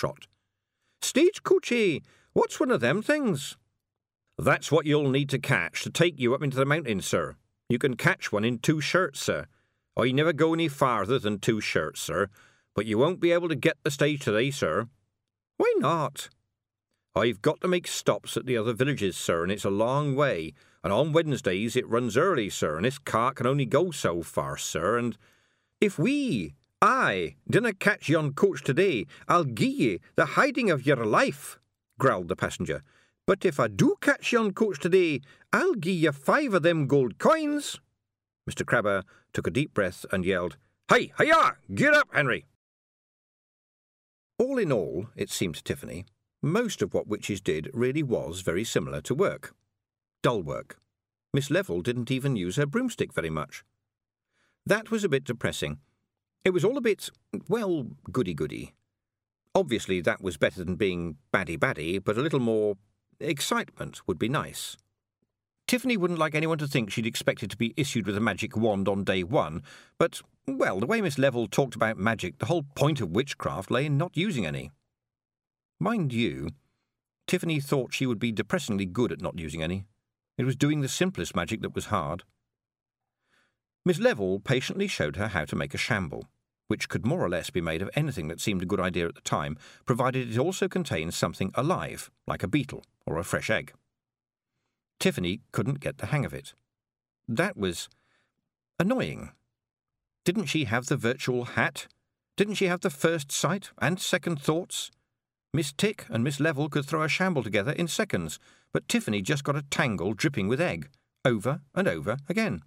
trot. "Stagecoachy! What's one of them things?" "That's what you'll need to catch to take you up into the mountains, sir. You can catch one in 2 shirts, sir. I never go any farther than 2 shirts, sir, but you won't be able to get the stage today, sir." "Why not?" "I've got to make stops at the other villages, sir, and it's a long way, and on Wednesdays it runs early, sir, and this cart can only go so far, sir, and if I dinna catch yon coach today, I'll gie ye the hiding of your life," growled the passenger. "But if I do catch yon coach today, I'll gie ye 5 of them gold coins." Mr. Crabber took a deep breath and yelled, "Hi, hi-ya! Get up, Henry!" All in all, it seemed to Tiffany, most of what witches did really was very similar to work. Dull work. Miss Level didn't even use her broomstick very much. That was a bit depressing. It was all a bit, well, goody-goody. Obviously that was better than being baddie-baddie, but a little more excitement would be nice. Tiffany wouldn't like anyone to think she'd expected to be issued with a magic wand on day 1, but, well, the way Miss Level talked about magic, the whole point of witchcraft lay in not using any. Mind you, Tiffany thought she would be depressingly good at not using any. It was doing the simplest magic that was hard. Miss Level patiently showed her how to make a shamble, which could more or less be made of anything that seemed a good idea at the time, provided it also contained something alive, like a beetle or a fresh egg. Tiffany couldn't get the hang of it. That was annoying. Didn't she have the virtual hat? Didn't she have the first sight and second thoughts? Miss Tick and Miss Level could throw a shamble together in seconds, but Tiffany just got a tangle dripping with egg, over and over again.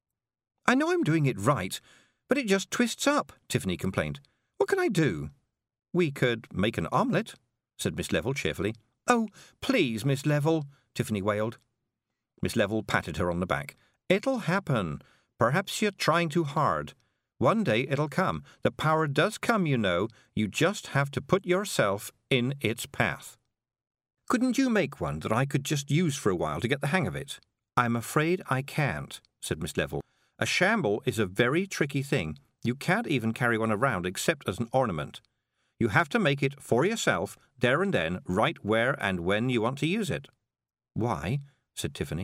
"I know I'm doing it right, but it just twists up," Tiffany complained. "What can I do?" "We could make an omelette," said Miss Level cheerfully. "Oh, please, Miss Level," Tiffany wailed. Miss Level patted her on the back. "It'll happen. Perhaps you're trying too hard. One day it'll come. The power does come, you know. You just have to put yourself in its path." "Couldn't you make one that I could just use for a while to get the hang of it?" "I'm afraid I can't," said Miss Level. "A shamble is a very tricky thing. You can't even carry one around except as an ornament. You have to make it for yourself, there and then, right where and when you want to use it." "Why?" said Tiffany.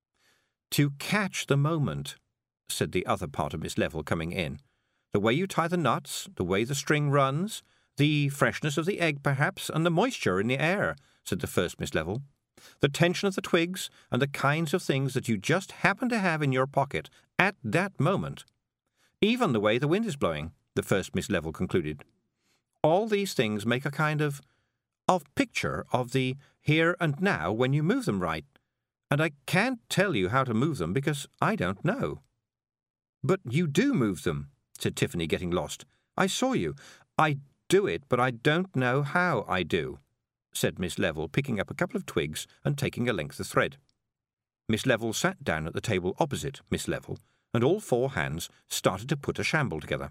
"To catch the moment," said the other part of Miss Level coming in. "The way you tie the knots, the way the string runs, the freshness of the egg, perhaps, and the moisture in the air," said the first Miss Level. "The tension of the twigs, and the kinds of things that you just happen to have in your pocket at that moment. Even the way the wind is blowing," the first Miss Level concluded. "All these things make a kind of picture of the here and now when you move them right. And I can't tell you how to move them because I don't know." "But you do move them," said Tiffany, getting lost. "I saw you. I do it, but I don't know how I do," said Miss Level, picking up a couple of twigs and taking a length of thread. Miss Level sat down at the table opposite Miss Level, and all 4 hands started to put a shamble together.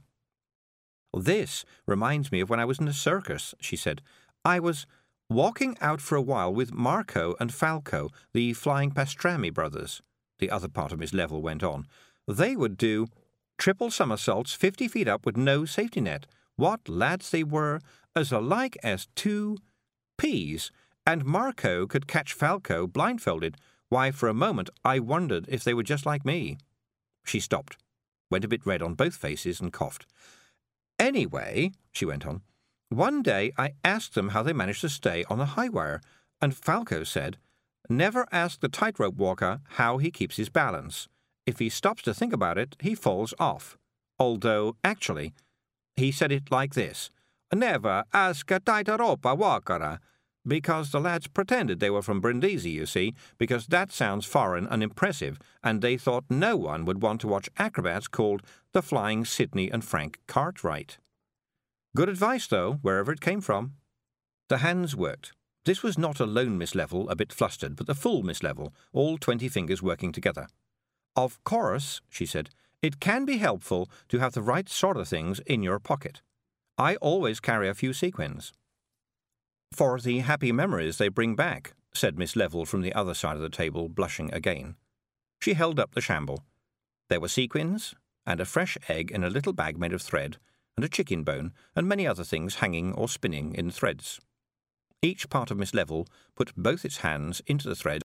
"This reminds me of when I was in a circus," she said. "I was walking out for a while with Marco and Falco, the flying pastrami brothers," the other part of Miss Level went on. "They would do triple somersaults 50 feet up with no safety net. What lads they were, as alike as 2 peas, and Marco could catch Falco blindfolded. Why, for a moment I wondered if they were just like me." She stopped, went a bit red on both faces, and coughed. "Anyway," she went on, "one day I asked them how they managed to stay on the high wire, and Falco said, 'Never ask the tightrope walker how he keeps his balance. If he stops to think about it, he falls off.' Although, actually, he said it like this, 'Never ask a tightrope walker,' because the lads pretended they were from Brindisi, you see, because that sounds foreign and impressive, and they thought no one would want to watch acrobats called the Flying Sidney and Frank Cartwright. Good advice, though, wherever it came from." The hands worked. This was not a lone Miss Level, a bit flustered, but the full Miss Level, all 20 fingers working together. "Of course," she said, "it can be helpful to have the right sort of things in your pocket. I always carry a few sequins." "For the happy memories they bring back," said Miss Level from the other side of the table, blushing again. She held up the shamble. There were sequins, and a fresh egg in a little bag made of thread, and a chicken bone, and many other things hanging or spinning in threads. Each part of Miss Level put both its hands into the thread